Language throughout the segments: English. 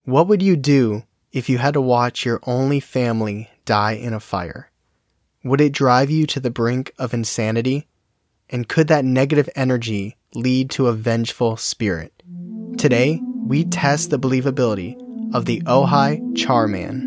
What would you do if you had to watch your only family die in a fire? Would it drive you to the brink of insanity? And could that negative energy lead to a vengeful spirit? Today, we test the believability of the Ojai Charman.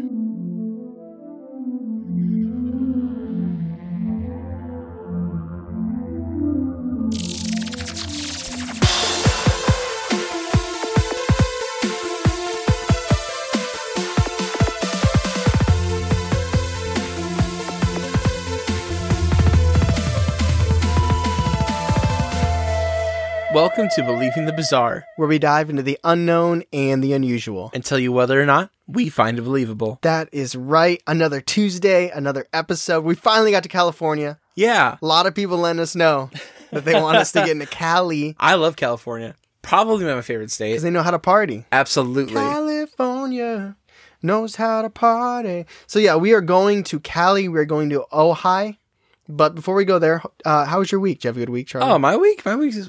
Welcome to Believing the Bizarre, Where we dive into the unknown and the unusual. and tell you whether or not we find it believable. That is right. Another Tuesday, another episode. We finally got to California. Yeah, A lot of people letting us know that they want us to get into Cali I love California. Probably my favorite state. because they know how to party. Absolutely. California knows how to party. So yeah, we are going to Cali. We're going to Ojai. But before we go there, how was your week? Did you have a good week, Charlie? Oh, my week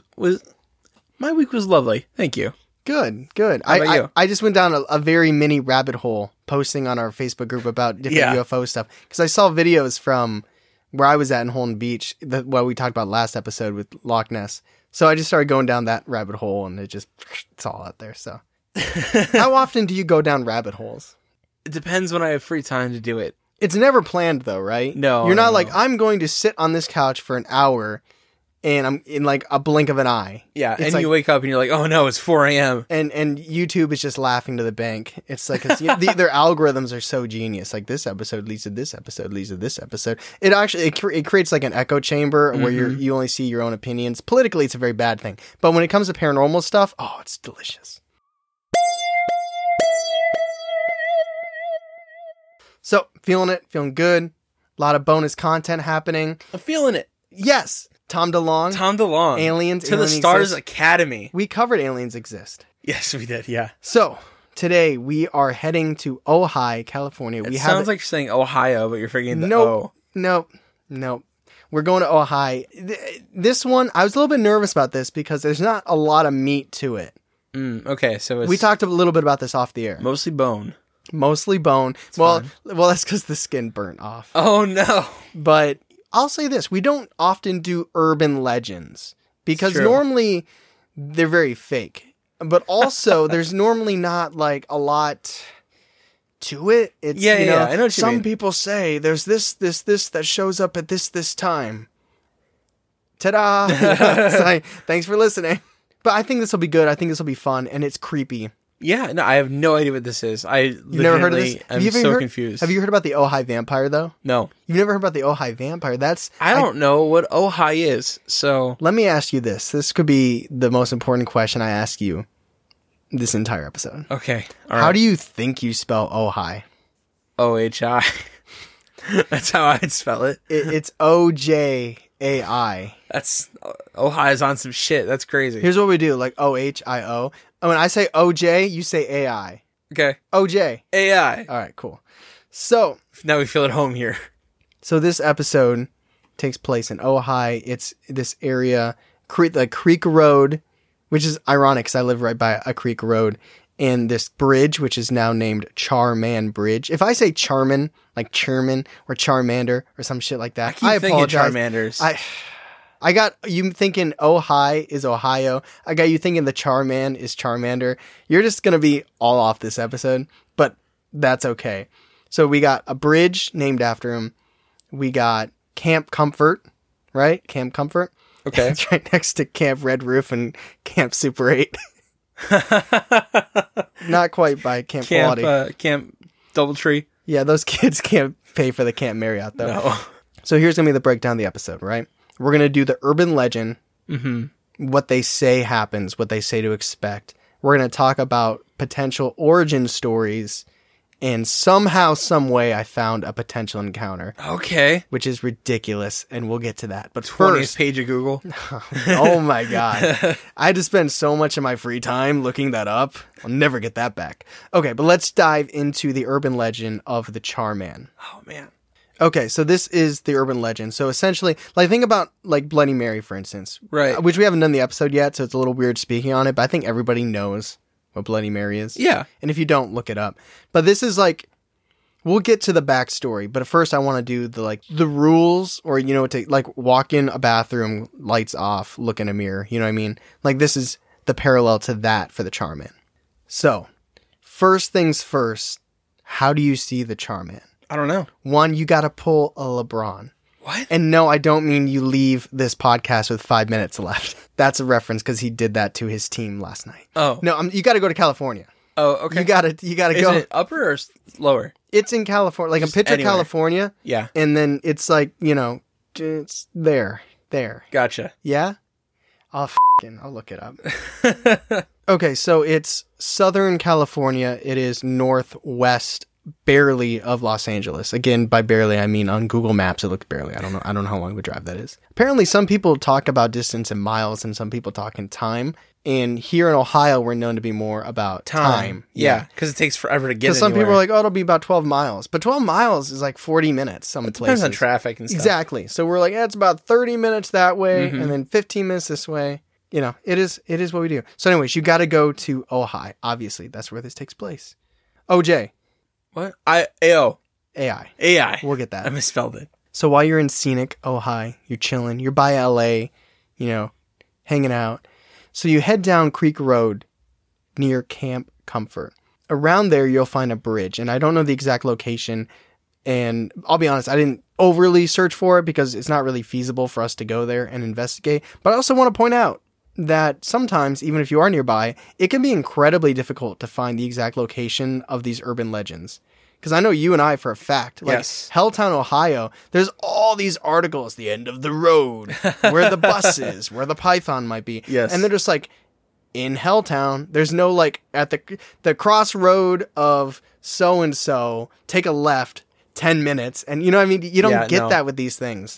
was lovely. Thank you. Good. How about you? I just went down a very mini rabbit hole posting on our Facebook group about different Yeah. UFO stuff. Because I saw videos from where I was at in Holden Beach, what we talked about last episode with Loch Ness. So I just started going down that rabbit hole and it's all out there. So how often do you go down rabbit holes? It depends when I have free time to do it. It's never planned though, right? No, You're not no. like, I'm going to sit on this couch for an hour and I'm in like a blink of an eye. Yeah, It's and like- you wake up and you're like, oh no, it's 4 a.m. And YouTube is just laughing to the bank. It's like their algorithms are so genius. Like this episode leads to this episode leads to this episode. It actually it creates like an echo chamber where you only see your own opinions. Politically, it's a very bad thing, but when it comes to paranormal stuff, oh, it's delicious. So feeling good. A lot of bonus content happening. I'm feeling it. Yes, Tom DeLonge. Tom DeLonge. Aliens. To the Alien Stars Exist. Academy. We covered Aliens Exist. Yes, we did, yeah. So today we are heading to Ojai, California. It We sounds like you're saying Ohio, but you're forgetting the Nope. O. Nope. We're going to Ojai. This one, I was a little bit nervous about this because there's not a lot of meat to it. Okay, so it's We talked a little bit about this off the air. mostly bone. Mostly bone. Well, that's because the skin burnt off. Oh no. But I'll say this. We don't often do urban legends because true. normally they're very fake. But also, there's normally not like a lot to it. It's, Yeah, you yeah, know, yeah, I know what you some mean. people say there's this that shows up at this time. Ta-da! It's like, thanks for listening. But I think this will be good. I think this will be fun, and it's creepy. Yeah, no, I have no idea what this is. You've never heard of this? I'm Have you so heard, confused. Have you heard about the Ojai vampire, though? No. You've never heard about the Ojai vampire? I don't know what Ojai is, so... Let me ask you this. This could be the most important question I ask you this entire episode. Okay. How do you think you spell Ojai? O-H-I. That's how I'd spell it. It's O-J-A-I. That's... Ojai is on some shit. That's crazy. Here's what we do, like O-H-I-O. When I say O-J, you say A-I. Okay. O-J. AI. All right, cool. So Now we feel at home here. this episode takes place in Ojai. It's this area, the Creek Road, which is ironic because I live right by a creek road, and this bridge, which is now named Charman Bridge. If I say Charman, like Charman or Charmander or some shit like that, I Keep apologize. thinking Charmanders. I got you thinking Ojai is Ohio. I got you thinking the Charman is Charmander. You're just going to be all off this episode, but that's okay. So we got a bridge named after him. We got Camp Comfort, right? Camp Comfort. Okay. It's right next to Camp Red Roof and Camp Super 8. Not quite by Camp Quality. Camp Doubletree. Yeah, those kids can't pay for the Camp Marriott, though. No. So here's going to be the breakdown of the episode, right? We're going to do the urban legend, what they say happens, what they say to expect. We're going to talk about potential origin stories, and somehow, some way, I found a potential encounter, Okay. which is ridiculous, and we'll get to that. But 20th first, page of Google. oh my God, I had to spend so much of my free time looking that up. I'll never get that back. Okay, but let's dive into the urban legend of the Charman. Oh, man. Okay, so this is the urban legend. So essentially, like think about like Bloody Mary, for instance. Right. Which we haven't done the episode yet, so it's a little weird speaking on it, but I think everybody knows what Bloody Mary is? Yeah. And if you don't, look it up. But this is like, we'll get to the backstory. But first, I want to do the rules, or to like walk in a bathroom, lights off, look in a mirror. You know what I mean? Like this is the parallel to that for the Charman. So, first things first. How do you see the Charman? I don't know. One, you got to pull a LeBron. What? And no, I don't mean you leave this podcast with 5 minutes left. That's a reference because he did that to his team last night. Oh. No, you got to go to California. Oh, okay. You got to Is go. it upper or lower? It's in California. Like, Just I'm picture anywhere. California. Yeah. And then it's like, it's there. Gotcha. Yeah? I'll look it up. Okay, so it's Southern California. It is northwest barely of Los Angeles. Again, by barely, I mean on Google Maps, it looks barely. I don't know how long of a drive that is. Apparently, some people talk about distance in miles and some people talk in time. And here in Ohio, we're known to be more about time. Yeah, because it takes forever to get Because some anywhere. people are like, oh, it'll be about 12 miles. But 12 miles is like 40 minutes some places. Depends on traffic and stuff. Exactly. So we're like, it's about 30 minutes that way and then 15 minutes this way. It is what we do. So anyways, you got to go to Ojai. Obviously, that's where this takes place. OJ. What? AI. AI. We'll get that. I misspelled it. So while you're in scenic Ojai, you're chilling. You're by LA, hanging out. So you head down Creek Road near Camp Comfort. Around there, you'll find a bridge. And I don't know the exact location. And I'll be honest, I didn't overly search for it because it's not really feasible for us to go there and investigate. But I also want to point out that sometimes, even if you are nearby, it can be incredibly difficult to find the exact location of these urban legends. Because I know you and I, for a fact, like Yes. Helltown, Ohio, there's all these articles, the end of the road, where the bus is, where the python might be. Yes. And they're just like, in Helltown, there's no like, at the crossroad of so-and-so, take a left, 10 minutes. And you know what I mean? You don't get that with these things.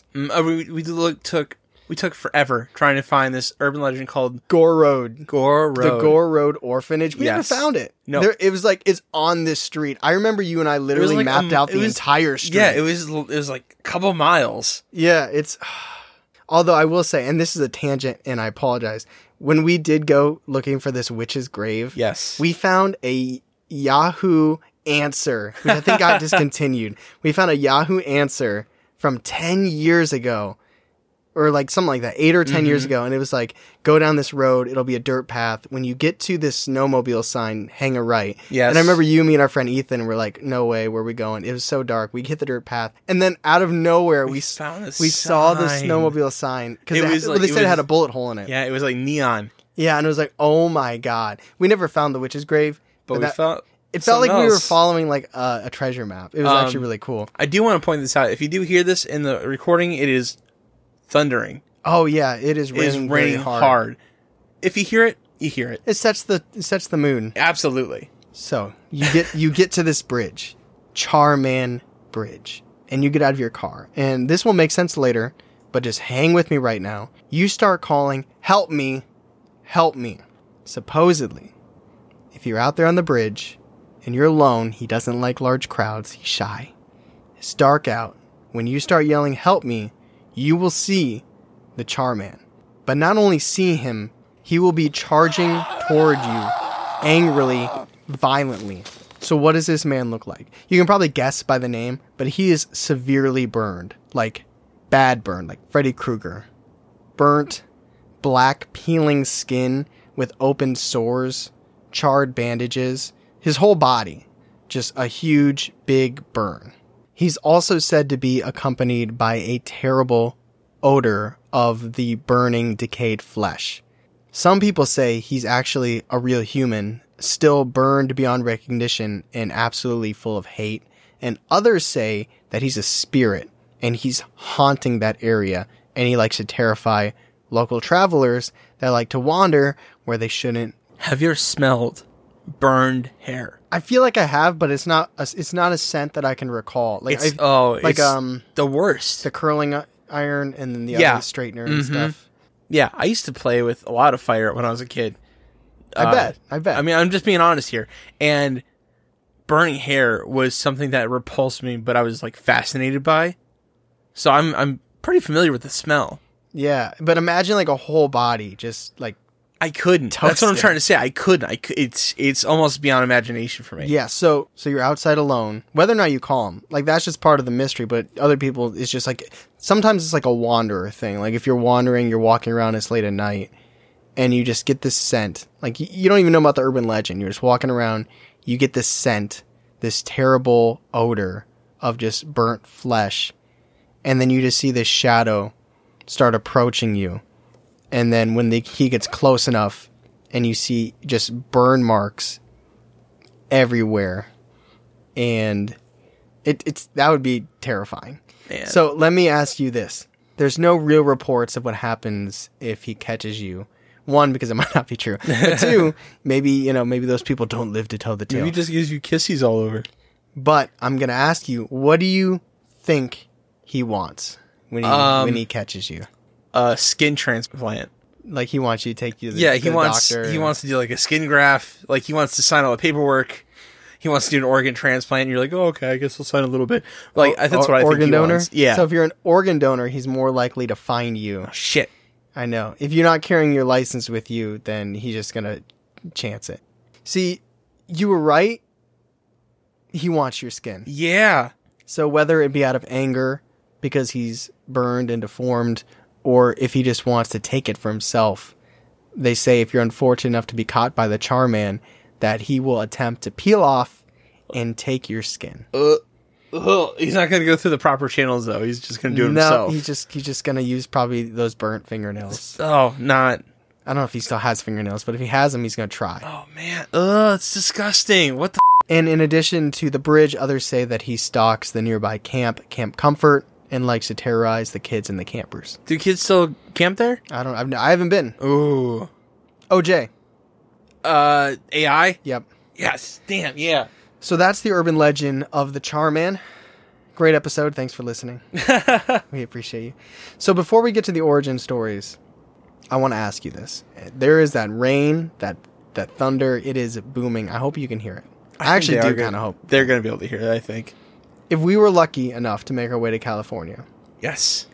We took forever trying to find this urban legend called Gore Road. Gore Road. The Gore Road Orphanage. We never Yes. found it. No. It was like, it's on this street. I remember you and I literally like, mapped out it the was- entire street. Yeah, it was like a couple miles. Yeah, it's... Although I will say, and this is a tangent, and I apologize, when we did go looking for this witch's grave, Yes. we found a Yahoo answer, which I think got discontinued. We found a Yahoo answer from 10 years ago, or like something like that, 8 or 10 years ago, and it was like, go down this road, it'll be a dirt path. When you get to this snowmobile sign, hang a right. Yes. And I remember you, me, and our friend Ethan were like, no way, where are we going? It was so dark. We hit the dirt path, and then out of nowhere, we found this we saw the sign. snowmobile sign, because It was like- they it said it had was- a bullet hole in it. Yeah, it was like neon. Yeah, and it was like, oh my god. We never found the witch's grave, But that- we felt it felt like something we were else. following like a treasure map. It was actually really cool. I do want to point this out. If you do hear this in the recording, it is thundering. Oh yeah, it is It is raining, very raining hard. hard. If you hear it, you hear it. It sets the moon. Absolutely. So you get to this bridge, Charman Bridge, and you get out of your car. And this will make sense later, but just hang with me right now. You start calling, help me, help me. Supposedly, if you're out there on the bridge and you're alone, he doesn't like large crowds. He's shy. It's dark out. When you start yelling, help me, you will see the Charman. But not only see him, he will be charging toward you angrily, violently. So what does this man look like? You can probably guess by the name, but he is severely burned. Like, bad burn, like Freddy Krueger. Burnt, black, peeling skin with open sores, charred bandages. His whole body, just a huge, big burn. He's also said to be accompanied by a terrible odor of the burning, decayed flesh. Some people say he's actually a real human, still burned beyond recognition and absolutely full of hate. And others say that he's a spirit and he's haunting that area and he likes to terrify local travelers that like to wander where they shouldn't. Have you ever smelled burned hair? I feel like I have, but it's not a scent that I can recall. Like It's the worst. the curling iron and then the Yeah. other straightener and stuff. Yeah, I used to play with a lot of fire when I was a kid. I bet. I mean, I'm just being honest here. And burning hair was something that repulsed me, but I was like fascinated by. So I'm pretty familiar with the smell. Yeah, but imagine like a whole body just like I couldn't. That's what I'm trying to say. I couldn't. It's almost beyond imagination for me. Yeah, so you're outside alone, whether or not you call him. Like, that's just part of the mystery, but other people, it's just like, sometimes it's like a wanderer thing. Like, if you're wandering, you're walking around, it's late at night, and you just get this scent. Like, you don't even know about the urban legend. You're just walking around, you get this scent, this terrible odor of just burnt flesh, and then you just see this shadow start approaching you. And then when he gets close enough and you see just burn marks everywhere, and it's that would be terrifying. Man. So let me ask you this. There's no real reports of what happens if he catches you. One, because it might not be true. But two, maybe those people don't live to tell the tale. Maybe he just gives you kissies all over. But I'm going to ask you, what do you think he wants when he catches you? A skin transplant. Like, he wants you to take you to the doctor. He wants to do like a skin graft. Like, he wants to sign all the paperwork. He wants to do an organ transplant. And you're like, oh, okay, I guess I'll sign a little bit. Like, that's what I think organ he donor? wants. Yeah. So if you're an organ donor, he's more likely to find you. Oh, shit. I know. If you're not carrying your license with you, then he's just going to chance it. See, you were right. He wants your skin. Yeah. So whether it be out of anger because he's burned and deformed, or if he just wants to take it for himself, they say if you're unfortunate enough to be caught by the Charman, that he will attempt to peel off and take your skin. He's not going to go through the proper channels, though. He's just going to do it himself. No, he's just going to use probably those burnt fingernails. Oh, not... I don't know if he still has fingernails, but if he has them, he's going to try. Oh, man. It's disgusting. What the... And in addition to the bridge, others say that he stalks the nearby Camp Comfort, and likes to terrorize the kids and the campers. Do kids still camp there? I haven't been. Ooh. OJ. AI? Yep. Yes. Damn, yeah. So that's the urban legend of the Charman. Great episode. Thanks for listening. We appreciate you. So before we get to the origin stories, I want to ask you this. There is that rain, that thunder. It is booming. I hope you can hear it. I actually do kind of hope. They're going to be able to hear it, I think. If we were lucky enough to make our way to California. Yes.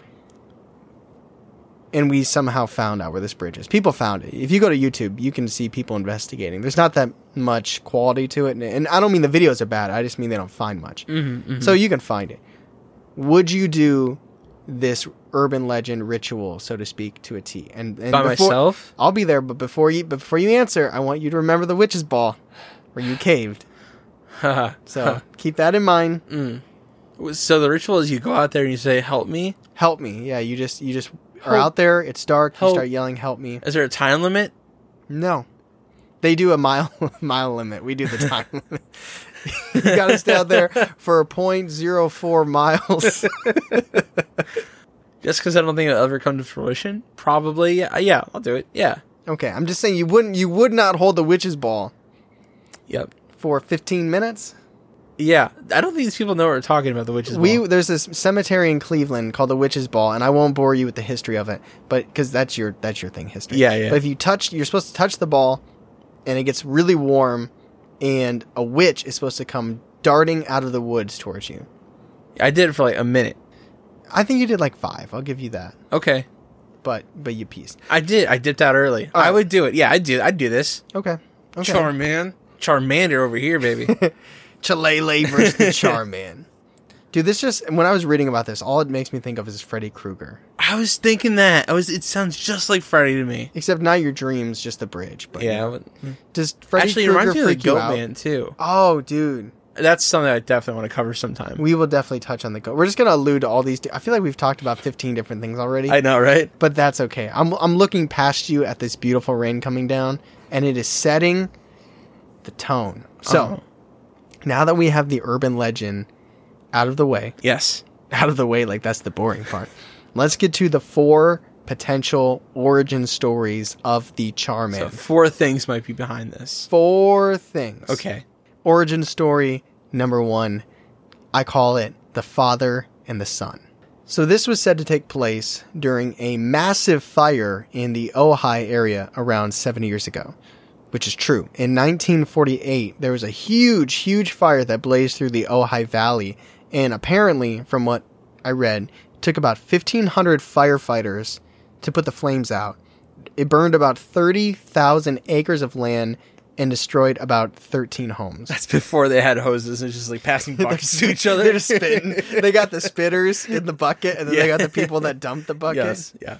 And we somehow found out where this bridge is. People found it. If you go to YouTube, you can see people investigating. There's not that much quality to it. And I don't mean the videos are bad. I just mean they don't find much. Mm-hmm, mm-hmm. So you can find it. Would you do this urban legend ritual, so to speak, to a T? And by myself? I'll be there, but before you answer, I want you to remember the witch's ball where you caved. So keep that in mind. So the ritual is you go out there and you say, help me? Help me. Yeah, you just are out there, it's dark, you start yelling, help me. Is there a time limit? No. They do a mile limit. We do the time limit. You got to stay out there for 0.04 miles. Just because I don't think it'll ever come to fruition? Probably. Yeah, I'll do it. Yeah. Okay, I'm just saying you would not hold the witch's ball. Yep. For 15 minutes? Yeah. I don't think these people know what we're talking about, the witch's ball. There's this cemetery in Cleveland called the Witch's Ball, and I won't bore you with the history of it, but because that's your thing, history. Yeah. But if you're supposed to touch the ball, and it gets really warm, and a witch is supposed to come darting out of the woods towards you. I did it for like a minute. I think you did like 5. I'll give you that. Okay. But you pieced. I did. I dipped out early. I would do it. Yeah, I'd do this. Okay. Charmander over here, baby. Chalele versus the Charman. Dude, when I was reading about this, all it makes me think of is Freddy Krueger. I was thinking that. It sounds just like Freddy to me. Except now your dream's just a bridge. But yeah. Does Freddy Krueger reminds me of the freak you out? Goatman, too. Oh, dude. That's something I definitely want to cover sometime. We will definitely touch on the goat. We're just going to allude to all these. I feel like we've talked about 15 different things already. I know, right? But that's okay. I'm looking past you at this beautiful rain coming down, and it is setting the tone. So, now that we have the urban legend out of the way. Yes. Out of the way, like that's the boring part. Let's get to the 4 potential origin stories of the Charman. So 4 things might be behind this. 4 things. Okay. Origin story number 1. I call it the father and the son. So this was said to take place during a massive fire in the Ojai area around 70 years ago. Which is true. In 1948, there was a huge, huge fire that blazed through the Ojai Valley. And apparently, from what I read, it took about 1,500 firefighters to put the flames out. It burned about 30,000 acres of land and destroyed about 13 homes. That's before they had hoses and just like passing buckets to each other. They're just spitting. They got the spitters in the bucket, and then they got the people that dumped the bucket. Yes, yeah.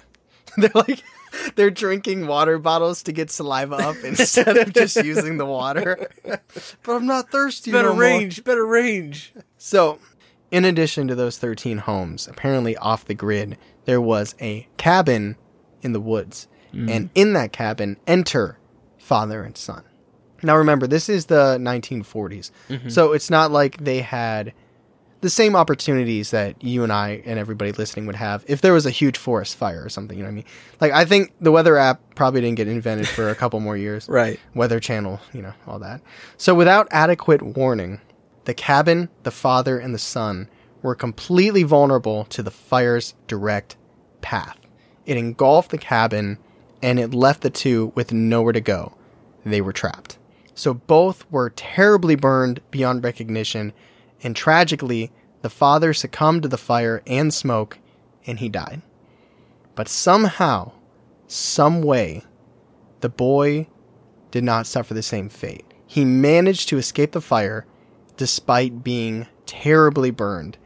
They're drinking water bottles to get saliva up instead of just using the water. But I'm not thirsty Better no range, better range. So, in addition to those 13 homes, apparently off the grid, there was a cabin in the woods. And in that cabin, enter father and son. Now remember, this is the 1940s. So it's not like they had the same opportunities that you and I and everybody listening would have if there was a huge forest fire or something, you know what I mean? Like, I think the weather app probably didn't get invented for a couple more years. Right. Weather Channel, you know, all that. So without adequate warning, the cabin, the father, and the son were completely vulnerable to the fire's direct path. It engulfed the cabin, and it left the two with nowhere to go. They were trapped. So both were terribly burned beyond recognition, and tragically, the father succumbed to the fire and smoke, and he died. But somehow, some way, the boy did not suffer the same fate. He managed to escape the fire despite being terribly burned.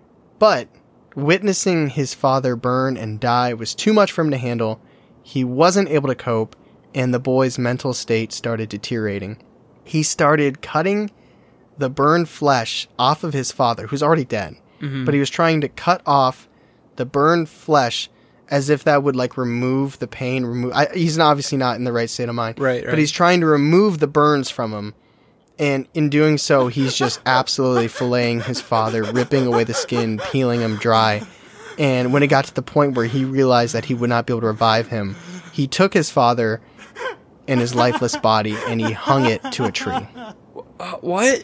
But witnessing his father burn and die was too much for him to handle. He wasn't able to cope, and the boy's mental state started deteriorating. He started cutting the burned flesh off of his father, who's already dead. But he was trying to cut off the burned flesh as if that would, like, remove the pain. He's obviously not in the right state of mind. Right. But he's trying to remove the burns from him. And in doing so, he's just absolutely filleting his father, ripping away the skin, peeling him dry. And when it got to the point where he realized that he would not be able to revive him, he took his father and his lifeless body and he hung it to a tree. What?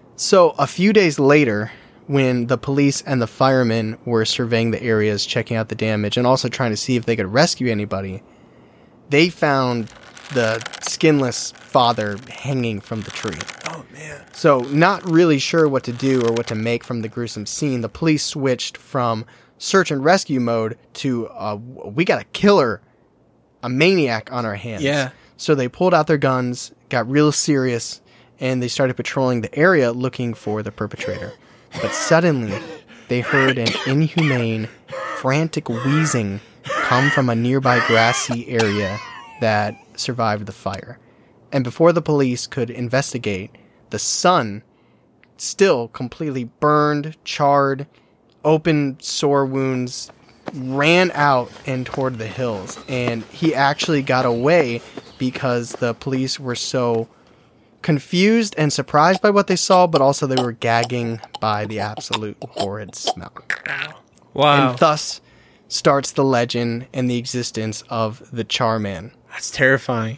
So a few days later, when the police and the firemen were surveying the areas, checking out the damage, and also trying to see if they could rescue anybody, they found the skinless father hanging from the tree. Oh, man. So not really sure what to do or what to make from the gruesome scene, the police switched from search and rescue mode to, we got a killer, a maniac on our hands. Yeah. So they pulled out their guns, got real serious, and they started patrolling the area looking for the perpetrator. But suddenly, they heard an inhumane, frantic wheezing come from a nearby grassy area that survived the fire. And before the police could investigate, the son, still completely burned, charred, open sore wounds, ran out and toward the hills. And he actually got away because the police were so confused and surprised by what they saw, but also they were gagging by the absolute horrid smell. Wow. And thus starts the legend and the existence of the Charman. That's terrifying.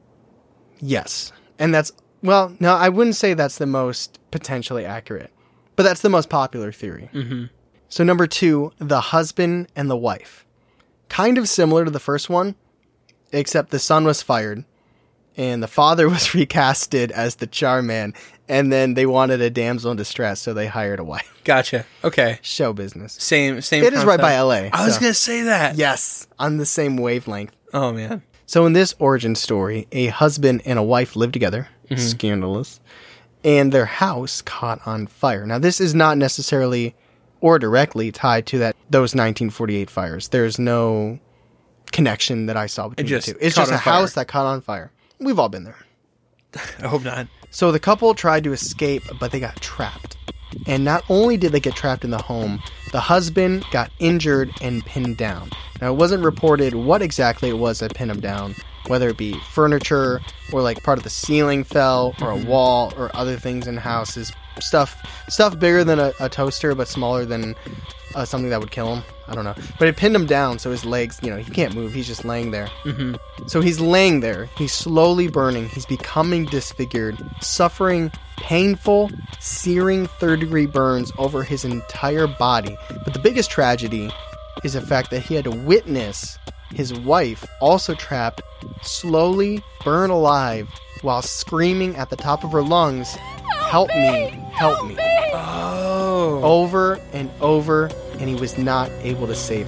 Yes. And that's, well, no, I wouldn't say that's the most potentially accurate, but that's the most popular theory. Mm-hmm. So number 2, the husband and the wife. Kind of similar to the first one, except the son was fired and the father was recasted as the Charman, and then they wanted a damsel in distress, so they hired a wife. Gotcha. Okay. Show business. Same. It is right by LA. I was going to say that. Yes, on the same wavelength. Oh, man. So in this origin story, a husband and a wife lived together, scandalous, and their house caught on fire. Now, this is not necessarily or directly tied to those 1948 fires. There's no connection that I saw between the two. It's just a house that caught on fire. We've all been there. I hope not. So the couple tried to escape, but they got trapped. And not only did they get trapped in the home, the husband got injured and pinned down. Now, it wasn't reported what exactly it was that pinned him down, whether it be furniture or like part of the ceiling fell or a wall or other things in houses. Stuff bigger than a toaster, but smaller than something that would kill him. I don't know. But it pinned him down, so his legs, he can't move. He's just laying there. Mm-hmm. So he's laying there. He's slowly burning. He's becoming disfigured, suffering painful, searing third-degree burns over his entire body. But the biggest tragedy is the fact that he had to witness his wife, also trapped, slowly burn alive while screaming at the top of her lungs, "Help me, help me." Oh. Over and over, and he was not able to save her.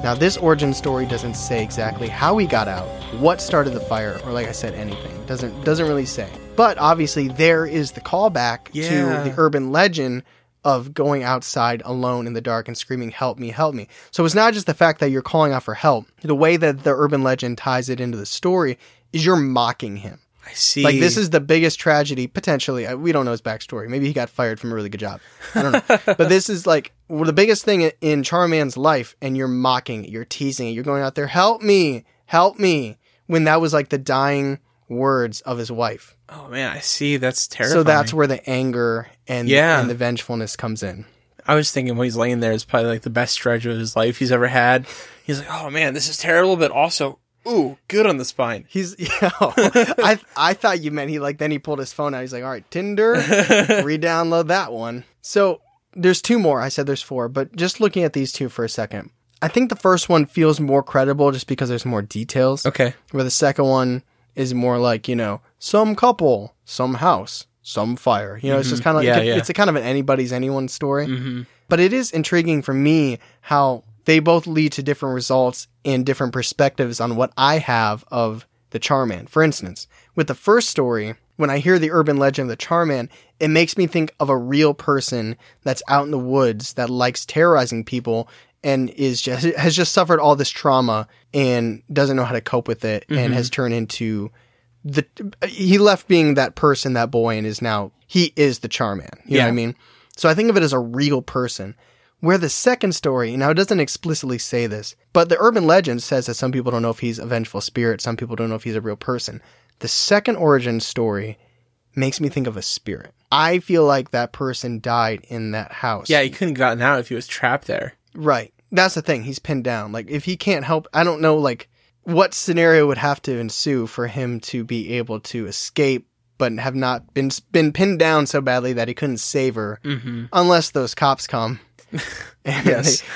Now, this origin story doesn't say exactly how he got out, what started the fire, or like I said, anything. Doesn't really say. But obviously, there is the callback to the urban legend of going outside alone in the dark and screaming, "Help me, help me." So it's not just the fact that you're calling out for help. The way that the urban legend ties it into the story is you're mocking him. I see. Like, this is the biggest tragedy, potentially. We don't know his backstory. Maybe he got fired from a really good job. I don't know. But this is, like, the biggest thing in Charman's life, and you're mocking it. You're teasing it. You're going out there, "Help me, help me," when that was, like, the dying words of his wife. Oh, man, I see. That's terrifying. So that's where the anger and the vengefulness comes in. I was thinking when he's laying there, it's probably, like, the best stretch of his life he's ever had. He's like, oh, man, this is terrible, but also... ooh, good on the spine. I thought you meant then he pulled his phone out. He's like, all right, Tinder, re-download that one. So there's two more. I said there's four, but just looking at these two for a second, I think the first one feels more credible just because there's more details. Okay. Where the second one is more like, some couple, some house, some fire. It's just kind of like, it's a kind of an anybody's anyone story. Mm-hmm. But it is intriguing for me how they both lead to different results and different perspectives on what I have of the Charman. For instance, with the first story, when I hear the urban legend of the Charman, it makes me think of a real person that's out in the woods that likes terrorizing people and has just suffered all this trauma and doesn't know how to cope with it, and has turned into he left being that person, that boy, and he is the Charman. You know what I mean? So I think of it as a real person. Where the second story, now it doesn't explicitly say this, but the urban legend says that some people don't know if he's a vengeful spirit, some people don't know if he's a real person. The second origin story makes me think of a spirit. I feel like that person died in that house. Yeah, he couldn't have gotten out if he was trapped there. Right. That's the thing. He's pinned down. Like, if he can't help, I don't know, like, what scenario would have to ensue for him to be able to escape but have not been pinned down so badly that he couldn't save her, unless those cops come. And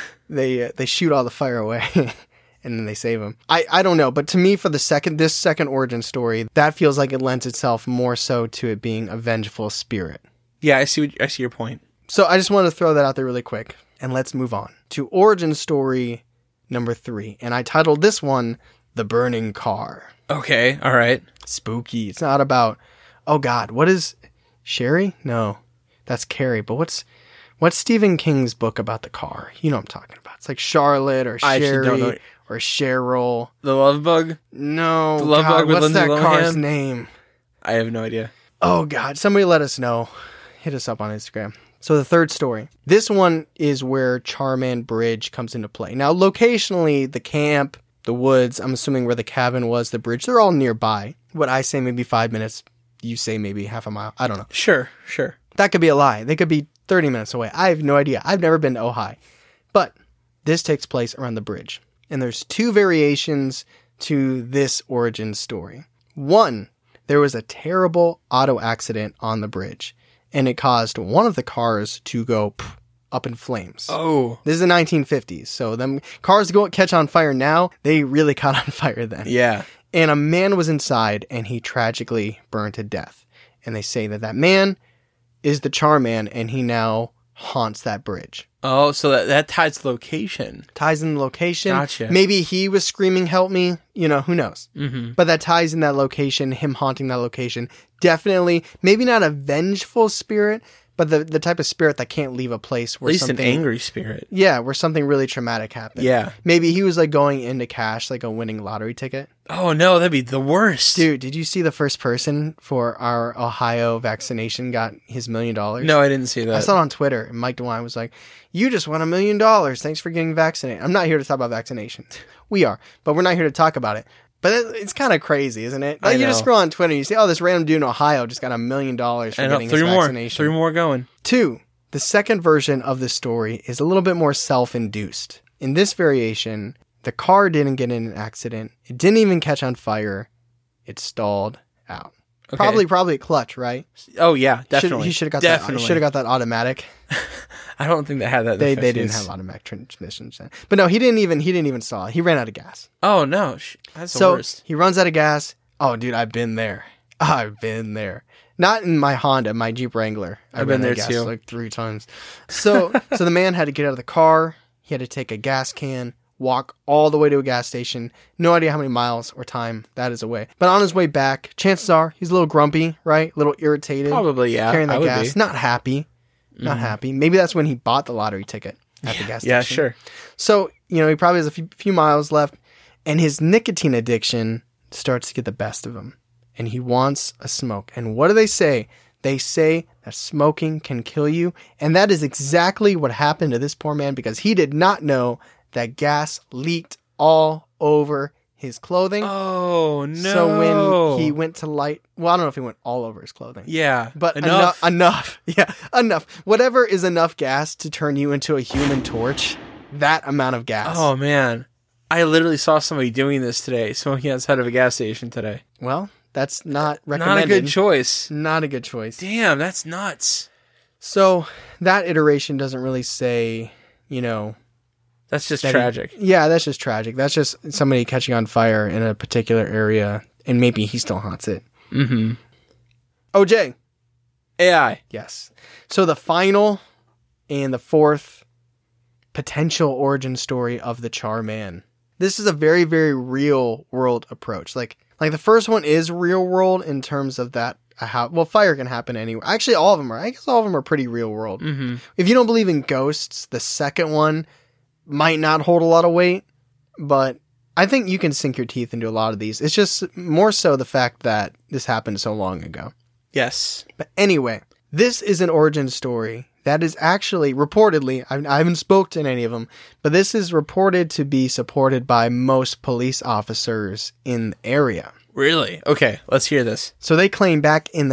they shoot all the fire away and then they save him. I don't know, but to me, for this second origin story, that feels like it lends itself more so to it being a vengeful spirit. Yeah, I see your point. So I just want to throw that out there really quick, and let's move on to origin story number 3. And I titled this one "The Burning Car." Okay, all right. Spooky. It's not about, oh God, what is Sherry? No, that's Carrie. But what's Stephen King's book about the car? You know what I'm talking about. It's like Charlotte or Sherry or Cheryl. The Love Bug? No. The Love Bug with what's Lindsay that Lohan? car's name? I have no idea. Oh God, somebody let us know. Hit us up on Instagram. So the third story. This one is where Charman Bridge comes into play. Now, locationally, the camp, the woods, I'm assuming where the cabin was, the bridge, they're all nearby. What I say maybe 5 minutes, you say maybe half a mile. I don't know. Sure. That could be a lie. They could be 30 minutes away. I have no idea. I've never been to Ojai. But this takes place around the bridge. And there's 2 variations to this origin story. One, there was a terrible auto accident on the bridge, and it caused one of the cars to go up in flames. Oh. This is the 1950s, so them cars catch on fire now, they really caught on fire then. Yeah. And a man was inside, and he tragically burned to death. And they say that man is the Charman, and he now haunts that bridge. Oh, so that ties the location. Ties in the location. Gotcha. Maybe he was screaming, "Help me." Who knows? Mm-hmm. But that ties in that location, him haunting that location. Definitely, maybe not a vengeful spirit, but the type of spirit that can't leave a place where At least something... an angry spirit. Yeah, where something really traumatic happened. Yeah. Maybe he was like going into cash, like a winning lottery ticket. Oh, no, that'd be the worst. Dude, did you see the first person for our Ohio vaccination got his $1 million? No, I didn't see that. I saw it on Twitter, and Mike DeWine was like, "You just won $1 million. Thanks for getting vaccinated." I'm not here to talk about vaccinations. We are, but we're not here to talk about it. But it's kind of crazy, isn't it? Like, you just scroll on Twitter and you see, oh, this random dude in Ohio just got $1 million for getting his vaccination. 3 more going. 2, the second version of this story is a little bit more self-induced. In this variation, the car didn't get in an accident. It didn't even catch on fire. It stalled out. Okay. Probably a clutch, right? Oh yeah, definitely. He should have got that. He should have got that automatic. I don't think they had that. They didn't have automatic transmissions then. But no, he didn't even stall. He ran out of gas. Oh no, that's the worst. So he runs out of gas. Oh, dude, I've been there. Not in my Honda, my Jeep Wrangler. I've been there too, like 3 times. So the man had to get out of the car. He had to take a gas can, walk all the way to a gas station. No idea how many miles or time that is away. But on his way back, chances are he's a little grumpy, right? A little irritated. Probably, yeah. Carrying I that would gas. be. Not happy. Not happy. Maybe that's when he bought the lottery ticket at the gas station. Yeah, sure. So, he probably has a few miles left, and his nicotine addiction starts to get the best of him. And he wants a smoke. And what do they say? They say that smoking can kill you. And that is exactly what happened to this poor man, because he did not know that gas leaked all over his clothing. Oh, no. So when he went to light, well, I don't know if he went all over his clothing. Yeah. But enough. Yeah, enough. Whatever is enough gas to turn you into a human torch, that amount of gas. Oh, man. I literally saw somebody doing this today, smoking outside of a gas station today. Well, that's not recommended. Not a good choice. Not a good choice. Damn, that's nuts. So that iteration doesn't really say, That's just tragic. Yeah, that's just tragic. That's just somebody catching on fire in a particular area, and maybe he still haunts it. Mm-hmm. OJ. AI. Yes. So the final and the fourth potential origin story of the Charman. This is a very, very real world approach. Like the first one is real world in terms of that. Fire can happen anywhere. Actually, all of them are. I guess all of them are pretty real world. Mm-hmm. If you don't believe in ghosts, the second one might not hold a lot of weight, but I think you can sink your teeth into a lot of these. It's just more so the fact that this happened so long ago. Yes. But anyway, this is an origin story that is actually reportedly, I haven't spoke to any of them, but this is reported to be supported by most police officers in the area. Really? Okay, let's hear this. So they claim back in the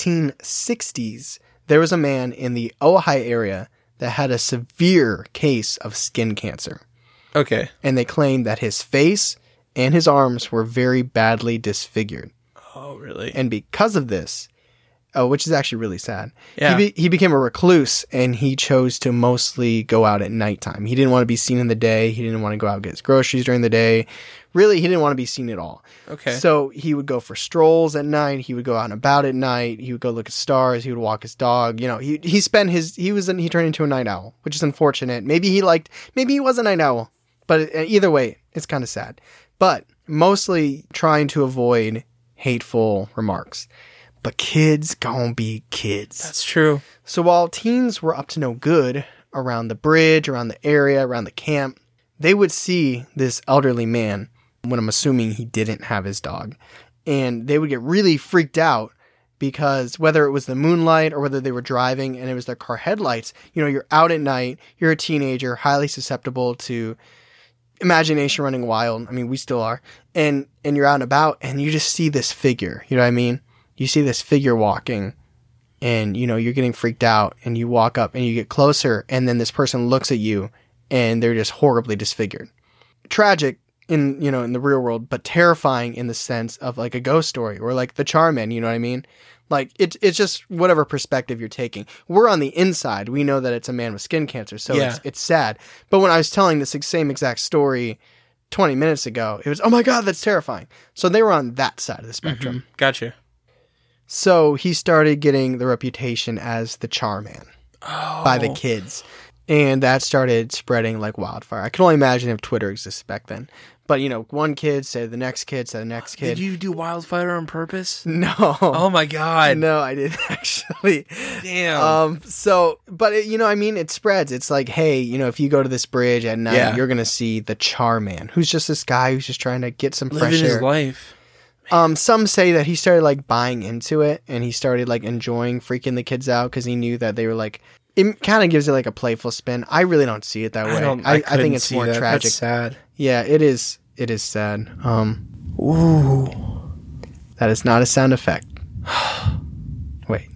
1960s, there was a man in the Ojai area that had a severe case of skin cancer. Okay. And they claim that his face and his arms were very badly disfigured. Oh, really? And because of this, which is actually really sad, Yeah. he became a recluse, and he chose to mostly go out at nighttime. He didn't want to be seen in the day. He didn't want to go out and get his groceries during the day. Really, he didn't want to be seen at all. Okay. So he would go for strolls at night. He would go out and about at night. He would go look at stars. He would walk his dog. He turned into a night owl, which is unfortunate. Maybe he was a night owl, but either way, it's kind of sad. But mostly trying to avoid hateful remarks. But kids gonna be kids. That's true. So while teens were up to no good around the bridge, around the area, around the camp, they would see this elderly man, when I'm assuming he didn't have his dog, and they would get really freaked out because whether it was the moonlight or whether they were driving and it was their car headlights, you're out at night, you're a teenager, highly susceptible to imagination running wild. I mean, we still are. And you're out and about and you just see this figure, you know what I mean? You see this figure walking and, you're getting freaked out and you walk up and you get closer and then this person looks at you and they're just horribly disfigured. Tragic in the real world, but terrifying in the sense of like a ghost story or like the Charman, you know what I mean? Like it's just whatever perspective you're taking. We're on the inside. We know that it's a man with skin cancer, so yeah. it's sad. But when I was telling this same exact story 20 minutes ago, it was, oh my God, that's terrifying. So they were on that side of the spectrum. Mm-hmm. Gotcha. So he started getting the reputation as the Charman by the kids. And that started spreading like wildfire. I can only imagine if Twitter existed back then. But, one kid said the next kid said the next kid. Did you do wildfire on purpose? No. Oh my God. No, I didn't actually. Damn. But it spreads. It's like, hey, if you go to this bridge at night, you're going to see the Charman, who's just this guy who's just trying to get some fresh Living air. his life. Some say that he started like buying into it and he started like enjoying freaking the kids out because he knew that they were like, it kind of gives it like a playful spin. I really don't see it that way. I think it's more tragic. That's sad. Yeah, it is. It is sad. Ooh. That is not a sound effect. Wait.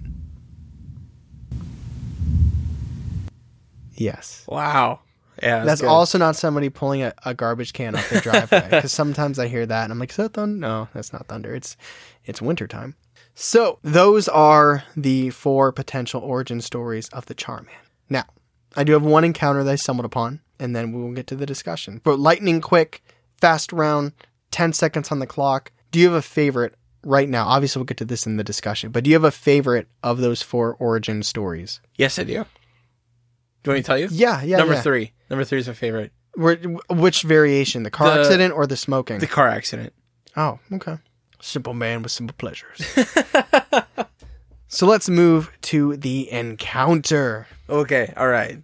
Yes. Wow. Yeah. That's good. also not somebody pulling a garbage can off their driveway. Because sometimes I hear that and I'm like, is that thunder? No, that's not thunder. It's wintertime. So those are the 4 potential origin stories of the Charman. Now, I do have one encounter that I stumbled upon, and then we will get to the discussion. But lightning quick, fast round, 10 seconds on the clock. Do you have a favorite right now? Obviously, we'll get to this in the discussion, but do you have a favorite of those 4 origin stories? Yes, I do. Do you want me to tell you? Yeah. Number 3. Number 3 is my favorite. Which variation? The car accident or the smoking? The car accident. Oh, okay. Simple man with simple pleasures. So let's move to the encounter. Okay, all right.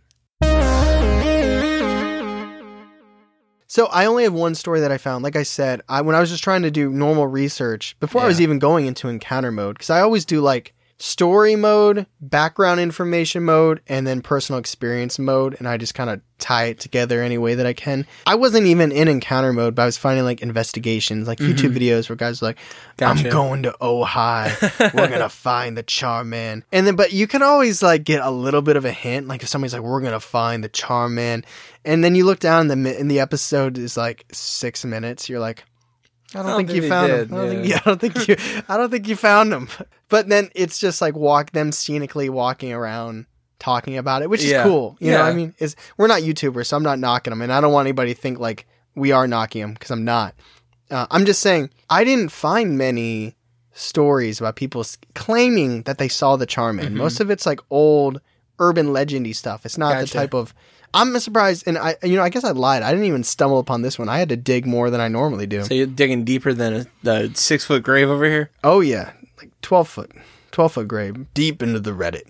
So I only have one story that I found. Like I said, when I was just trying to do normal research, before I was even going into encounter mode, because I always do like story mode, background information mode, and then personal experience mode, and I just kind of tie it together any way that I can. I wasn't even in encounter mode, but I was finding like investigations, like YouTube videos where guys are like, I'm going to Ojai, we're gonna find the Charm Man. And then, but you can always like get a little bit of a hint, like if somebody's like, we're gonna find the Charm Man, and then you look down and the episode is like 6 minutes, you're like, I don't think you found him. I don't think you found him. But then it's just like them scenically walking around talking about it, which is cool. You know what I mean? We're not YouTubers, so I'm not knocking them. And I don't want anybody to think like we are knocking them, because I'm not. I'm just saying I didn't find many stories about people claiming that they saw the Charm Man. Most of it's like old urban legendy stuff. It's not the type of... I'm surprised, and I guess I lied. I didn't even stumble upon this one. I had to dig more than I normally do. So you're digging deeper than the 6-foot grave over here? Oh yeah, like 12 foot grave, deep into the Reddit.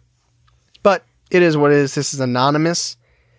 But it is what it is. This is anonymous,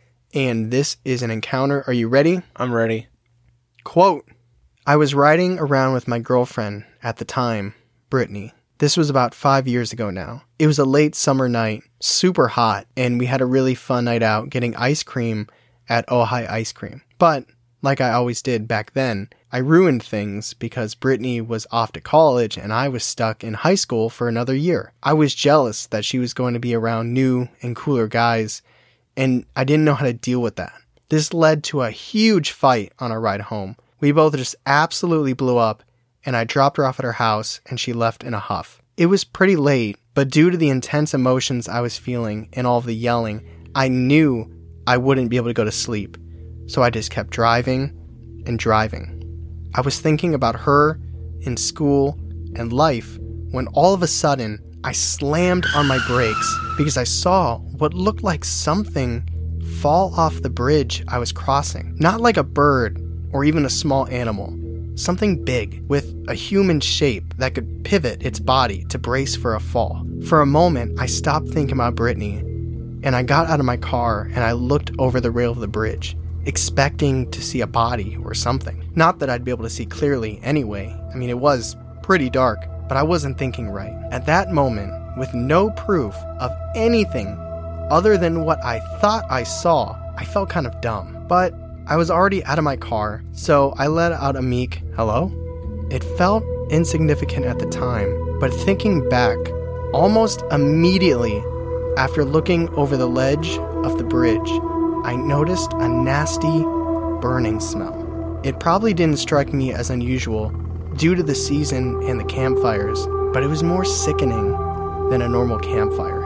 and this is an encounter. Are you ready? I'm ready. Quote: I was riding around with my girlfriend at the time, Brittany. This was about 5 years ago now. It was a late summer night, super hot, and we had a really fun night out getting ice cream at Ojai Ice Cream. But, like I always did back then, I ruined things because Brittany was off to college and I was stuck in high school for another year. I was jealous that she was going to be around new and cooler guys, and I didn't know how to deal with that. This led to a huge fight on our ride home. We both just absolutely blew up, and I dropped her off at her house, and she left in a huff. It was pretty late, but due to the intense emotions I was feeling and all of the yelling, I knew I wouldn't be able to go to sleep. So I just kept driving and driving. I was thinking about her in school and life when all of a sudden I slammed on my brakes because I saw what looked like something fall off the bridge I was crossing. Not like a bird or even a small animal. Something big, with a human shape that could pivot its body to brace for a fall. For a moment, I stopped thinking about Brittany, and I got out of my car and I looked over the rail of the bridge, expecting to see a body or something. Not that I'd be able to see clearly anyway. I mean, it was pretty dark, but I wasn't thinking right. At that moment, with no proof of anything other than what I thought I saw, I felt kind of dumb. But I was already out of my car, so I let out a meek hello. It felt insignificant at the time, but thinking back, almost immediately after looking over the ledge of the bridge, I noticed a nasty burning smell. It probably didn't strike me as unusual due to the season and the campfires, but it was more sickening than a normal campfire.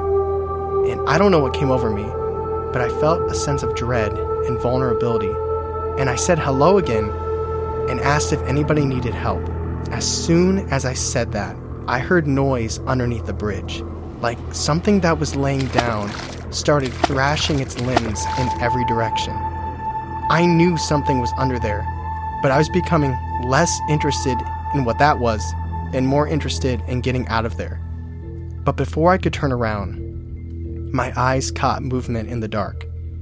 And I don't know what came over me, but I felt a sense of dread and vulnerability. And I said hello again and asked if anybody needed help. As soon as I said that, I heard noise underneath the bridge, like something that was laying down started thrashing its limbs in every direction. I knew something was under there, but I was becoming less interested in what that was and more interested in getting out of there. But before I could turn around, my eyes caught movement in the dark.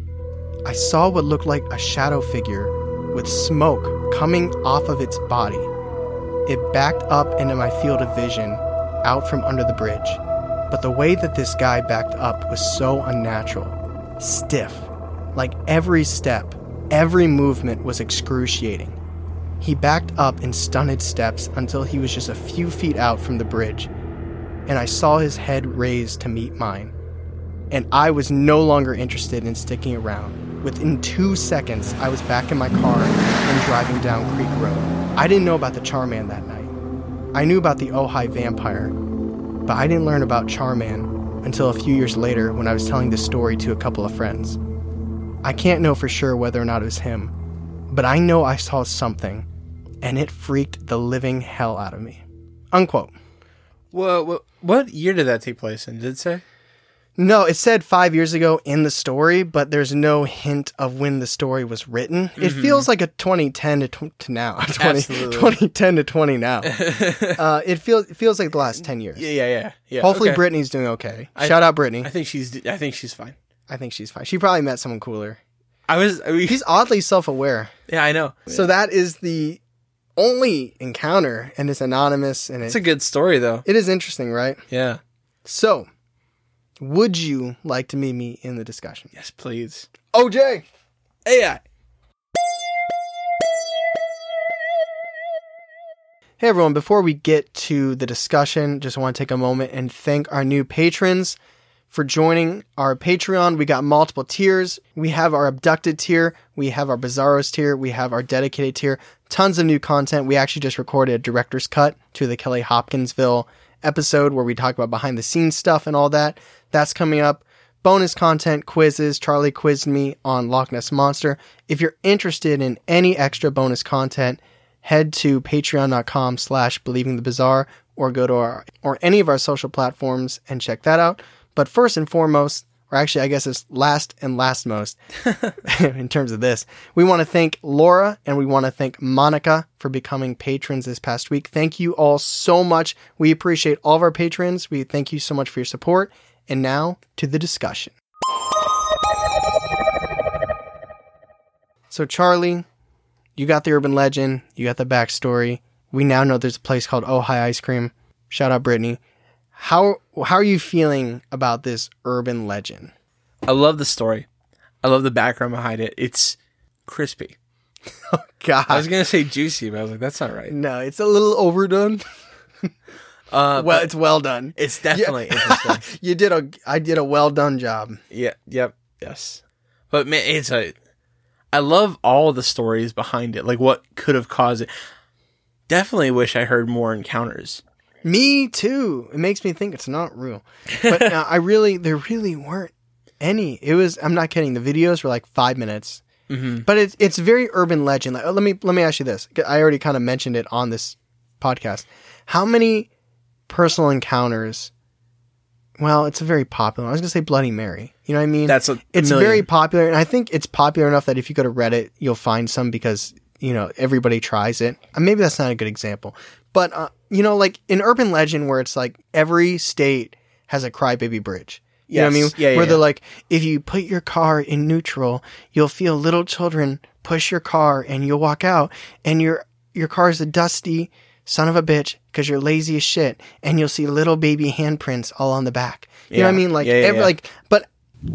I saw what looked like a shadow figure with smoke coming off of its body. It backed up into my field of vision, out from under the bridge. But the way that this guy backed up was so unnatural, stiff. Like every step, every movement was excruciating. He backed up in stunted steps until he was just a few feet out from the bridge, and I saw his head raised to meet mine. And I was no longer interested in sticking around. Within 2 seconds, I was back in my car and driving down Creek Road. I didn't know about the Charm Man that night. I knew about the Ojai vampire, but I didn't learn about Charm Man until a few years later when I was telling this story to a couple of friends. I can't know for sure whether or not it was him, but I know I saw something, and it freaked the living hell out of me. Unquote. Well, what year did that take place in? Did it say? No, it said 5 years ago in the story, but there's no hint of when the story was written. It feels like a 2010 to now. 2010 to 20 now. It feels like the last 10 years. Yeah. Hopefully okay. Brittany's doing okay. Shout out Brittany. I think she's fine. I think she's fine. She probably met someone cooler. He's He's oddly self-aware. Yeah, I know. So that is the only encounter, and it's anonymous, and It's a good story, though. it is interesting, right? Yeah. So, would you like to meet me in the discussion? Yes, please. OJ! AI. Hey everyone, before we get to the discussion, just want to take a moment and thank our new patrons for joining our Patreon. We got multiple tiers. We have our Abducted tier, we have our Bizarros tier, we have our Dedicated tier. Tons of new content. We actually just recorded a director's cut to the Kelly Hopkinsville episode where we talk about behind the scenes stuff and all that. That's coming up. Bonus content, quizzes. Charlie quizzed me on Loch Ness Monster. If you're interested in any extra bonus content, head to patreon.com/believingthebizarre or go to or any of our social platforms and check that out. But first and foremost, or actually I guess it's last and last most in terms of this, we want to thank Laura and we want to thank Monica for becoming patrons this past week. Thank you all so much. We appreciate all of our patrons. We thank you so much for your support. And now to the discussion. So Charlie, you got the urban legend, you got the backstory. We now know there's a place called Ojai Ice Cream. Shout out Brittany. How are you feeling about this urban legend? I love the story. I love the background behind it. It's crispy. Oh God. I was going to say juicy, but I was like, that's not right. No, it's a little overdone. Well, it's well done. It's definitely interesting. I did a well done job. Yeah. Yep. Yes. But man, I love all the stories behind it. Like what could have caused it. Definitely wish I heard more encounters. Me too. It makes me think it's not real. But there really weren't any. I'm not kidding. The videos were like 5 minutes. Mm-hmm. But it's very urban legend. Like, let me ask you this. I already kind of mentioned it on this podcast. How many personal encounters? Well, it's a very popular. I was going to say Bloody Mary. You know what I mean? It's very popular, and I think it's popular enough that if you go to Reddit, you'll find some because, everybody tries it. Maybe that's not a good example. But, like in urban legend where it's like every state has a crybaby bridge. You know what I mean? Yeah, where they're like, if you put your car in neutral, you'll feel little children push your car and you'll walk out and your car is a dusty son of a bitch because you're lazy as shit and you'll see little baby handprints all on the back. You know what I mean? Like, but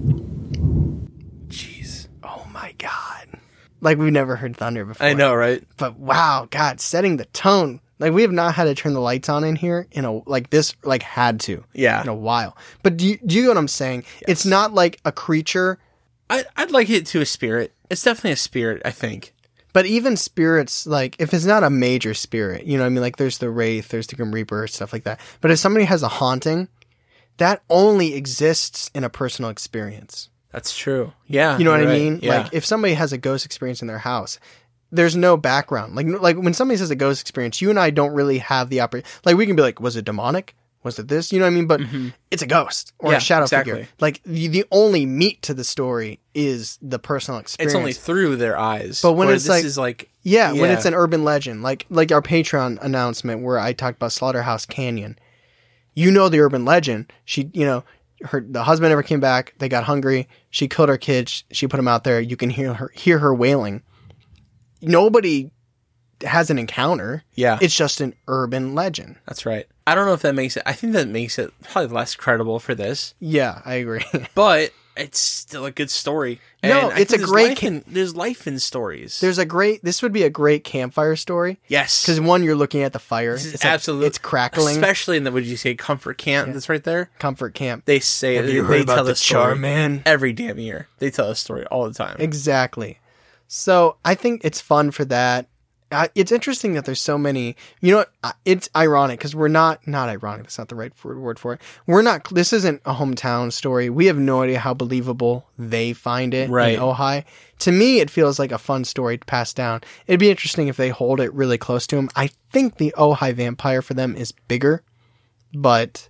jeez. Oh my God. Like we've never heard thunder before. I know, right? But wow, God, setting the tone. Like we have not had to turn the lights on in here in a had to in a while. But do you get what I'm saying? Yes. It's not like a creature. I'd like it to a spirit. It's definitely a spirit, I think. But even spirits, like if it's not a major spirit, you know what I mean? Like there's the Wraith, there's the Grim Reaper, stuff like that. But if somebody has a haunting, that only exists in a personal experience. That's true. Yeah. You know what I right. mean? Yeah. Like if somebody has a ghost experience in their house, there's no background. Like when somebody says a ghost experience, you and I don't really have the like we can be like, was it demonic? Was it this? You know what I mean? But it's a ghost or a shadow figure. Like the only meat to the story is the personal experience. It's only through their eyes. But when when it's when it's an urban legend, like our Patreon announcement where I talked about Slaughterhouse Canyon, the urban legend. She, the husband never came back. They got hungry. She killed her kids. She put them out there. You can hear her wailing. Nobody has an encounter. Yeah. It's just an urban legend. That's right. I don't know if that makes it... I think that makes it probably less credible for this. Yeah, I agree. But it's still a good story. No, and it's a great... there's life in stories. This would be a great campfire story. Yes. Because one, you're looking at the fire. It's absolutely... It's crackling. Especially in would you say, comfort camp that's right there? Comfort camp. They say... Have you heard about the Charman? Every damn year. They tell a story all the time. Exactly. So I think it's fun for that. It's interesting that there's so many, it's ironic because we're not ironic. That's not the right word for it. This isn't a hometown story. We have no idea how believable they find it in Ojai. To me, it feels like a fun story to pass down. It'd be interesting if they hold it really close to them. I think the Ojai vampire for them is bigger, but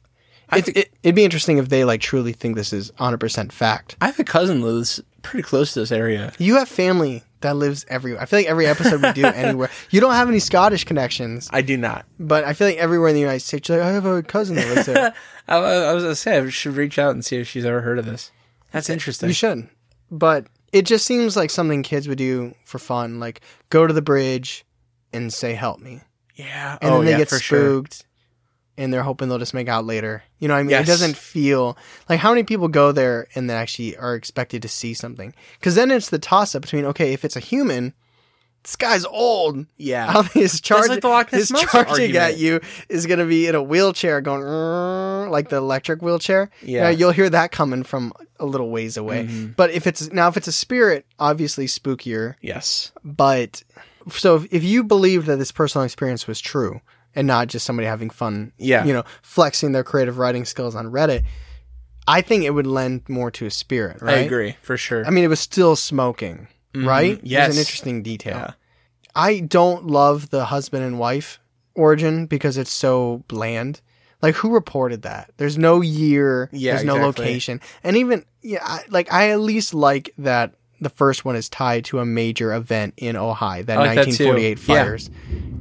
It'd be interesting if they like truly think this is 100% fact. I have a cousin who lives pretty close to this area. You have family that lives everywhere. I feel like every episode we do anywhere. You don't have any Scottish connections, I do not. but I feel like everywhere in the United States, you're like, I have a cousin that lives there. I was going to say, I should reach out and see if she's ever heard of this. That's interesting. You should. But it just seems like something kids would do for fun, like go to the bridge and say, help me. Yeah. And then they get for spooked. Sure. And they're hoping they'll just make out later. You know what I mean? Yes. It doesn't feel like how many people go there and they actually are expected to see something. Because then it's the toss up between, okay, if it's a human, this guy's old. Yeah. How his like the Loch Ness his Monster charging argument. at you is going to be in a wheelchair going, like the electric wheelchair. Yeah. You'll hear that coming from a little ways away. Mm-hmm. But if it's a spirit, obviously spookier. Yes. But so if you believe that this personal experience was true, and not just somebody having fun, Yeah. Flexing their creative writing skills on Reddit, I think it would lend more to a spirit, right? I agree, for sure. I mean, it was still smoking, right? Yes. It was an interesting detail. Yeah. I don't love the husband and wife origin because it's so bland. Like, who reported that? There's no year. Yeah, there's no exactly. location. And even, I at least like that the first one is tied to a major event in Ojai, that I like that too. 1948 fires.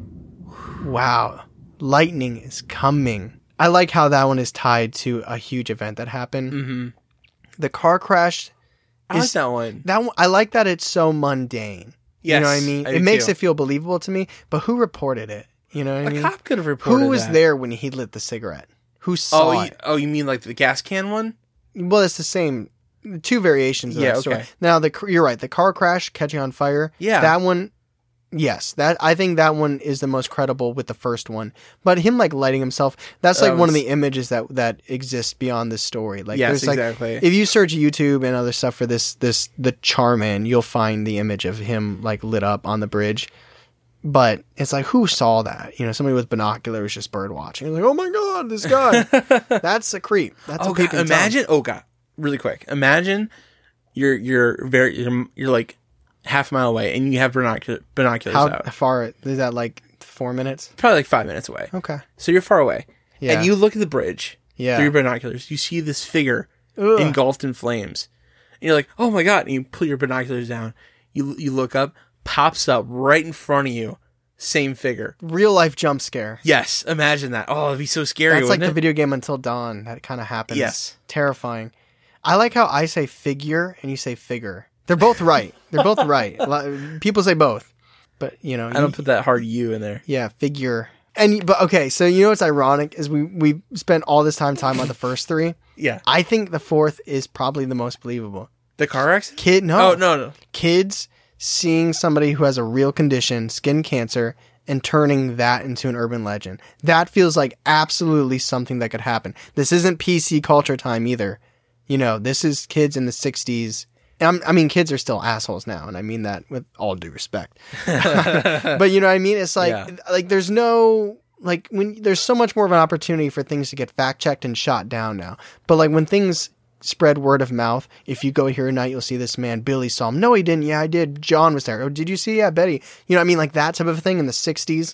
Wow. Lightning is coming. I like how that one is tied to a huge event that happened. Mm-hmm. The car crash. I like that one. I like that it's so mundane. Yes, You know what I mean? I It do makes too. it feel believable to me, but who reported it? You know what I A mean? cop could have reported Who was that. there when he lit the cigarette? Who saw it? You mean like the gas can one? Well, it's the same. Two variations of Yeah, that story. okay. Now, you're right. The car crash catching on fire. Yeah. That one, yes. I think that one is the most credible with the first one. But him like lighting himself, that's like one of the images that exists beyond this story. Like, Yes, there's like, exactly. if you search YouTube and other stuff for the Charman, you'll find the image of him like lit up on the bridge. But it's like, who saw that? Somebody with binoculars just bird watching. Like, oh my god, this guy. That's a creep. That's a peeping Tom. Imagine. Oh god, really quick. Imagine you're like half a mile away and you have binoculars How out. far is that? Like 4 minutes? Probably like 5 minutes away. Okay. So you're far away. Yeah. And you look at the bridge Yeah. through your binoculars. You see this figure Ugh. engulfed in flames. And you're like, oh my god. And you pull your binoculars down. You look up, pops up right in front of you. Same figure. Real life jump scare. Yes. Imagine that. Oh, it'd be so scary. That's like wouldn't the it? video game Until Dawn. That kind of happens. Yes. Terrifying. I like how I say figure and you say figure. They're both right. They're both right. People say both. But, I don't put that hard U in there. Yeah, figure. But okay, so what's ironic is we spent all this time talking about the first three. Yeah. I think the fourth is probably the most believable. The car accident? No. Oh, no. Kids seeing somebody who has a real condition, skin cancer, and turning that into an urban legend. That feels like absolutely something that could happen. This isn't PC culture time either. This is kids in the 60s. I mean, kids are still assholes now, and I mean that with all due respect. But you know what I mean? It's like there's no... Like, when there's so much more of an opportunity for things to get fact-checked and shot down now. But like when things spread word of mouth, if you go here tonight, you'll see this man, Billy saw him. No, he didn't. Yeah, I did. John was there. Oh, did you see? Yeah, Betty. You know what I mean? Like that type of thing in the 60s.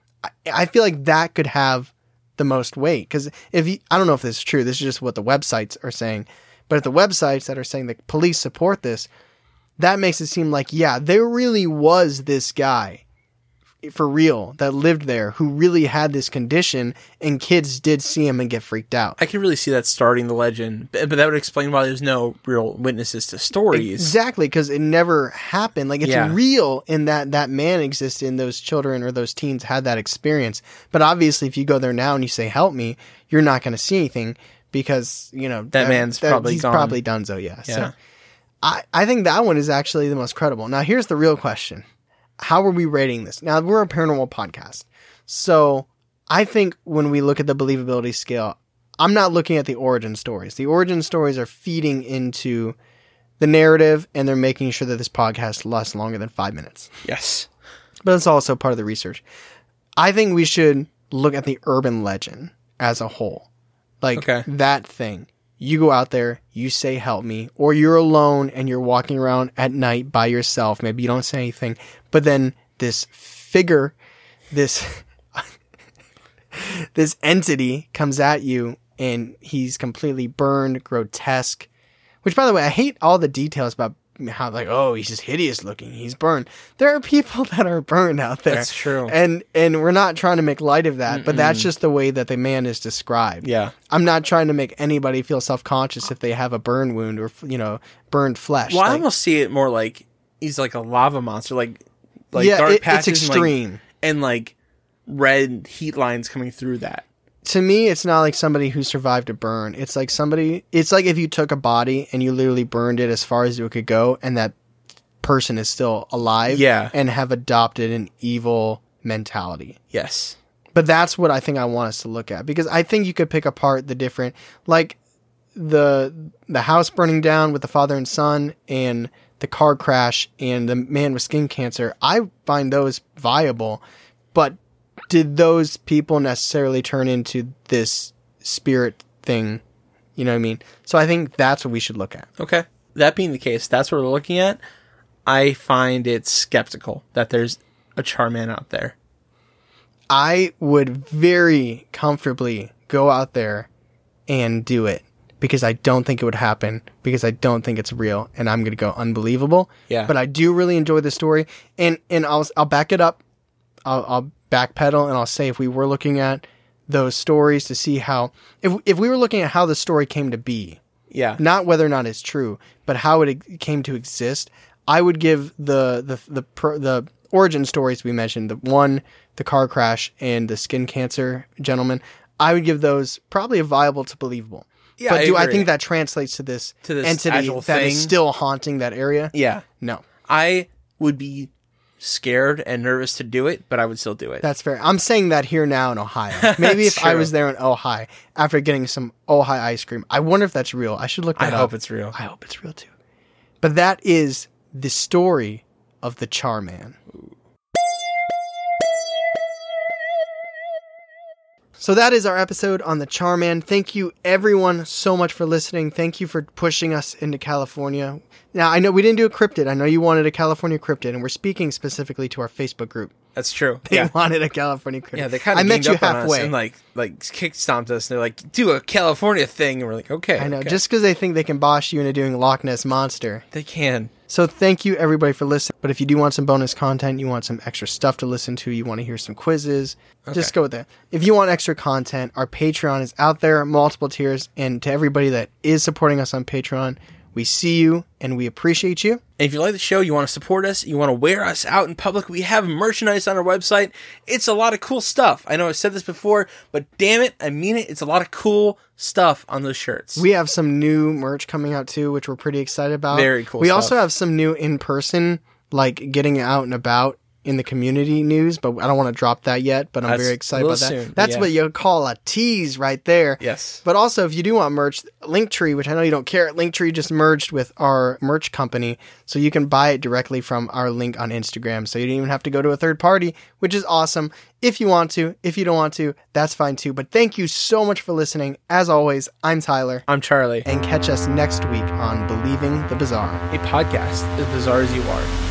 I feel like that could have the most weight. Because I don't know if this is true. This is just what the websites are saying. But if the websites that are saying the police support this, that makes it seem like, yeah, there really was this guy for real that lived there who really had this condition, and kids did see him and get freaked out. I can really see that starting the legend, but that would explain why there's no real witnesses to stories. Exactly, because it never happened. Like, it's real in that man existed and those children or those teens had that experience. But obviously, if you go there now and you say, help me, you're not going to see anything because, that man's probably he's gone. probably donezo, yeah. Yeah. So I think that one is actually the most credible. Now, here's the real question. How are we rating this? Now, we're a paranormal podcast. So I think when we look at the believability scale, I'm not looking at the origin stories. The origin stories are feeding into the narrative, and they're making sure that this podcast lasts longer than 5 minutes. Yes. But it's also part of the research. I think we should look at the urban legend as a whole. Like, that thing. You go out there, you say, help me, or you're alone and you're walking around at night by yourself. Maybe you don't say anything, but then this figure, this entity comes at you and he's completely burned, grotesque. Which, by the way, I hate all the details about how, like, oh, he's just hideous looking. He's burned. There are people that are burned out there. That's true. And we're not trying to make light of that, but that's just the way that the man is described. Yeah. I'm not trying to make anybody feel self-conscious if they have a burn wound or, burned flesh. Well, I almost see it more like he's like a lava monster, like dark patches it's extreme. and red heat lines coming through that. To me, it's not like somebody who survived a burn. It's like if you took a body and you literally burned it as far as it could go, and that person is still alive, and have adopted an evil mentality. Yes. But that's what I think I want us to look at, because I think you could pick apart the different, like the house burning down with the father and son, and the car crash, and the man with skin cancer. I find those viable, but did those people necessarily turn into this spirit thing? You know what I mean? So I think that's what we should look at. Okay. That being the case, that's what we're looking at. I find it skeptical that there's a Charman out there. I would very comfortably go out there and do it, because I don't think it would happen, because I don't think it's real, and I'm going to go unbelievable. Yeah. But I do really enjoy the story, and I'll back it up. I'll backpedal, and I'll say, if we were looking at those stories to see how, if we were looking at how the story came to be, not whether or not it's true, but how it came to exist, I would give the origin stories we mentioned, the car crash and the skin cancer gentleman, I would give those probably a viable to believable. Yeah, but I agree. think that translates to this entity actual that thing is still haunting that area? Yeah. No. I would be scared and nervous to do it, but I would still do it. That's fair. I'm saying that here now in Ohio. Maybe if I was there in Ohio after getting some Ohio ice cream. I wonder if that's real. I should look that up. I hope it's real. I hope it's real too. But that is the story of the Charman. So that is our episode on the Charman. Thank you everyone so much for listening. Thank you for pushing us into California. Now, I know we didn't do a cryptid. I know you wanted a California cryptid, and we're speaking specifically to our Facebook group. That's true. They wanted a California cryptid. Yeah, they kind of met you up on us halfway. and kick stomped us, and they're like, do a California thing, and we're like, okay. I know, okay. just because they think they can boss you into doing Loch Ness Monster. They can. So thank you everybody for listening. But if you do want some bonus content, you want some extra stuff to listen to, you want to hear some quizzes, just go with that. If you want extra content, our Patreon is out there, multiple tiers. And to everybody that is supporting us on Patreon, we see you and we appreciate you. And if you like the show, you want to support us, you want to wear us out in public, we have merchandise on our website. It's a lot of cool stuff. I know I've said this before, but damn it, I mean it. It's a lot of cool stuff on those shirts. We have some new merch coming out too, which we're pretty excited about. Very cool We stuff. also have some new in-person, like getting out and about in the community news, but I don't want to drop that yet, but I'm That's very excited about that. soon, That's yeah. what you call a tease right there. Yes. But also, if you do want merch, Linktree, which I know you don't care, Linktree just merged with our merch company, so you can buy it directly from our link on Instagram, so you don't even have to go to a third party, which is awesome. If you want to, if you don't want to, that's fine too. But thank you so much for listening. As always, I'm Tyler. I'm Charlie. And catch us next week on Believing the Bizarre. A podcast as bizarre as you are.